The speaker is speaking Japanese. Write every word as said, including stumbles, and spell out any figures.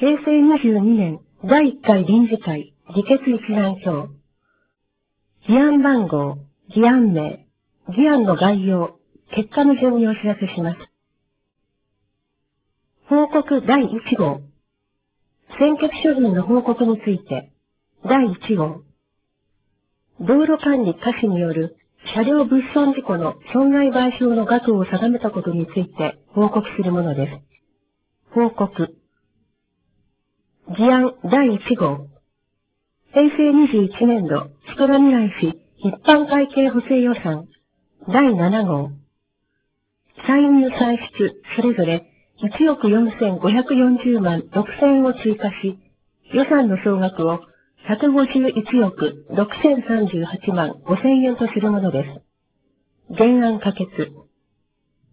へいせいにじゅうにねんだいいっかい臨時会議決一覧表。議案番号、議案名、議案の概要、結果の順にお知らせします。報告だいいち号。専決処分の報告について。だいいち号。道路管理課士による車両物損事故の損害賠償の額を定めたことについて報告するものです。報告。議案だいいち号。へいせいにじゅういちねんど、人が未来市一般会計補正予算だいなな号。歳入歳出それぞれいちおくよんせんごひゃくよんじゅうまんろくせんえんを追加し、予算の総額をひゃくごじゅういちおくろくせんさんじゅうはちまんごせんえんとするものです。原案可決。